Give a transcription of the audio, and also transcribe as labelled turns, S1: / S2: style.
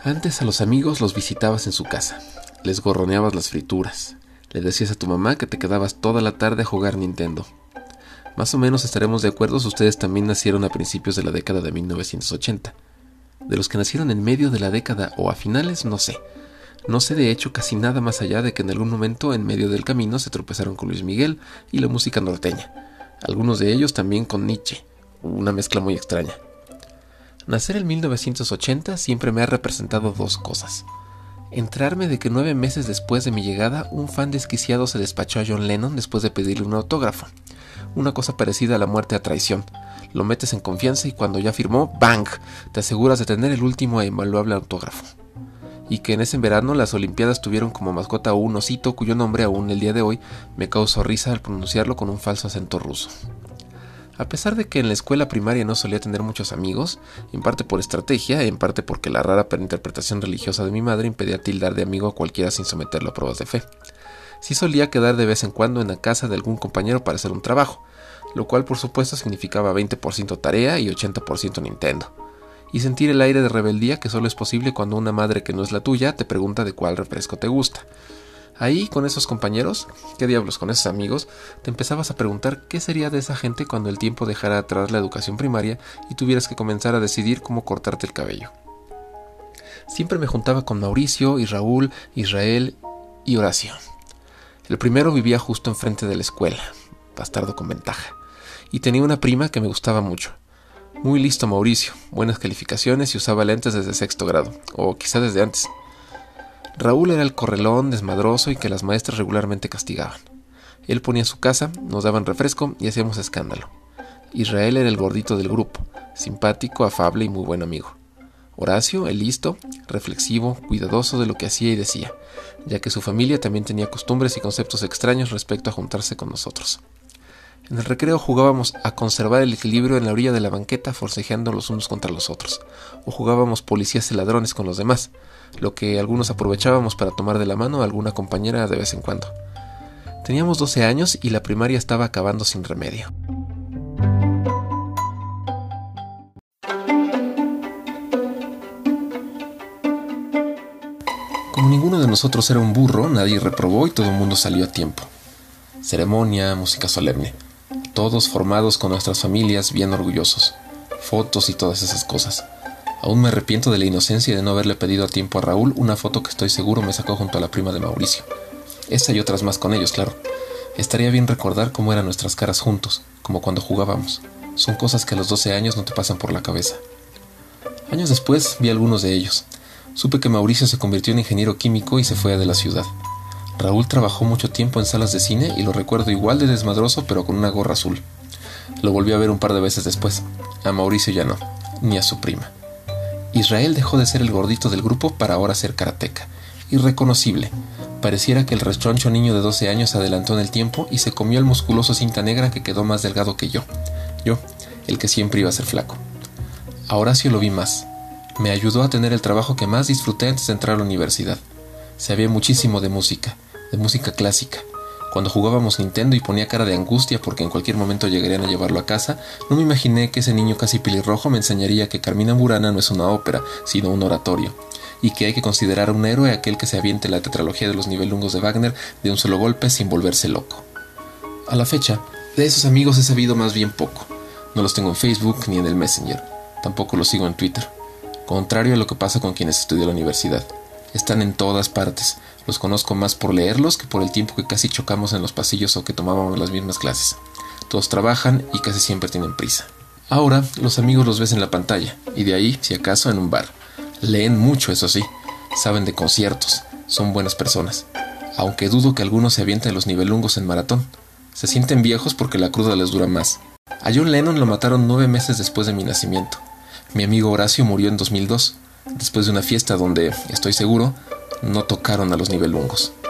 S1: Antes a los amigos los visitabas en su casa, les gorroneabas las frituras, le decías a tu mamá que te quedabas toda la tarde a jugar Nintendo. Más o menos estaremos de acuerdo si ustedes también nacieron a principios de la década de 1980. De los que nacieron en medio de la década o a finales, no sé. No sé de hecho casi nada más allá de que en algún momento en medio del camino se tropezaron con Luis Miguel y la música norteña. Algunos de ellos también con Nietzsche, una mezcla muy extraña. Nacer en 1980 siempre me ha representado dos cosas. Enterarme de que 9 meses después de mi llegada, un fan desquiciado se despachó a John Lennon después de pedirle un autógrafo. Una cosa parecida a la muerte a traición. Lo metes en confianza y cuando ya firmó, ¡bang!, te aseguras de tener el último e invaluable autógrafo. Y que en ese verano las Olimpiadas tuvieron como mascota a un osito cuyo nombre aún el día de hoy me causó risa al pronunciarlo con un falso acento ruso. A pesar de que en la escuela primaria no solía tener muchos amigos, en parte por estrategia, en parte porque la rara interpretación religiosa de mi madre impedía tildar de amigo a cualquiera sin someterlo a pruebas de fe. Sí solía quedar de vez en cuando en la casa de algún compañero para hacer un trabajo, lo cual por supuesto significaba 20% tarea y 80% Nintendo. Y sentir el aire de rebeldía que solo es posible cuando una madre que no es la tuya te pregunta de cuál refresco te gusta. Ahí, con esos compañeros, ¿qué diablos, con esos amigos? Te empezabas a preguntar qué sería de esa gente cuando el tiempo dejara atrás la educación primaria y tuvieras que comenzar a decidir cómo cortarte el cabello. Siempre me juntaba con Mauricio y Raúl, Israel y Horacio. El primero vivía justo enfrente de la escuela, bastardo con ventaja, y tenía una prima que me gustaba mucho. Muy listo Mauricio, buenas calificaciones y usaba lentes desde 6º grado, o quizá desde antes. Raúl era el correlón desmadroso y que las maestras regularmente castigaban. Él ponía su casa, nos daban refresco y hacíamos escándalo. Israel era el gordito del grupo, simpático, afable y muy buen amigo. Horacio, el listo, reflexivo, cuidadoso de lo que hacía y decía, ya que su familia también tenía costumbres y conceptos extraños respecto a juntarse con nosotros. En el recreo jugábamos a conservar el equilibrio en la orilla de la banqueta forcejeando los unos contra los otros, o jugábamos policías y ladrones con los demás, lo que algunos aprovechábamos para tomar de la mano a alguna compañera de vez en cuando. Teníamos 12 años y la primaria estaba acabando sin remedio. Como ninguno de nosotros era un burro, nadie reprobó y todo el mundo salió a tiempo. Ceremonia, música solemne. Todos formados con nuestras familias, bien orgullosos. Fotos y todas esas cosas. Aún me arrepiento de la inocencia de no haberle pedido a tiempo a Raúl una foto que estoy seguro me sacó junto a la prima de Mauricio. Esa y otras más con ellos, claro. Estaría bien recordar cómo eran nuestras caras juntos, como cuando jugábamos. Son cosas que a los 12 años no te pasan por la cabeza. Años después vi a algunos de ellos. Supe que Mauricio se convirtió en ingeniero químico y se fue de la ciudad. Raúl trabajó mucho tiempo en salas de cine y lo recuerdo igual de desmadroso pero con una gorra azul. Lo volví a ver un par de veces después. A Mauricio ya no, ni a su prima. Israel dejó de ser el gordito del grupo para ahora ser karateca. Irreconocible. Pareciera que el rechoncho niño de 12 años se adelantó en el tiempo y se comió el musculoso cinta negra que quedó más delgado que yo. Yo, el que siempre iba a ser flaco. A Horacio lo vi más. Me ayudó a tener el trabajo que más disfruté antes de entrar a la universidad. Sabía muchísimo de música clásica. Cuando jugábamos Nintendo y ponía cara de angustia porque en cualquier momento llegarían a llevarlo a casa, no me imaginé que ese niño casi pelirrojo me enseñaría que Carmina Burana no es una ópera, sino un oratorio, y que hay que considerar un héroe aquel que se aviente la tetralogía de los Nibelungos de Wagner de un solo golpe sin volverse loco. A la fecha, de esos amigos he sabido más bien poco. No los tengo en Facebook ni en el Messenger. Tampoco los sigo en Twitter. Contrario a lo que pasa con quienes estudian la universidad. Están en todas partes. Los conozco más por leerlos que por el tiempo que casi chocamos en los pasillos o que tomábamos las mismas clases. Todos trabajan y casi siempre tienen prisa. Ahora, los amigos los ves en la pantalla, y de ahí, si acaso, en un bar. Leen mucho, eso sí. Saben de conciertos. Son buenas personas. Aunque dudo que algunos se avienten los Nibelungos en maratón. Se sienten viejos porque la cruda les dura más. A John Lennon lo mataron 9 meses después de mi nacimiento. Mi amigo Horacio murió en 2002, después de una fiesta donde, estoy seguro, no tocaron a los Nibelungos.